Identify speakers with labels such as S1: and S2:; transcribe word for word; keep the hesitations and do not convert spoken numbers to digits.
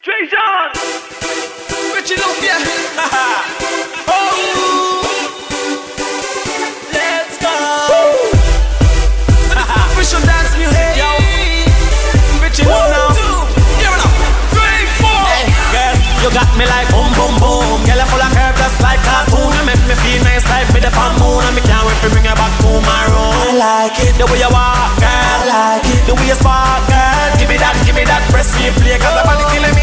S1: Treasure!
S2: Richie Love, yeah. Oh, let's go. So this is official dance music, yo. Richie Love now. Here we go. Three, four. Hey, girl, you got me like boom, boom, boom. Girl, you full of curves just like cartoon. You make me feel nice like me the palm moon. And me can't wait to bring you back to my room. I like it the way you walk, girl. I like it the way you spark, girl. Give me that, give me that, press me play, 'cause I'm gonna kill it.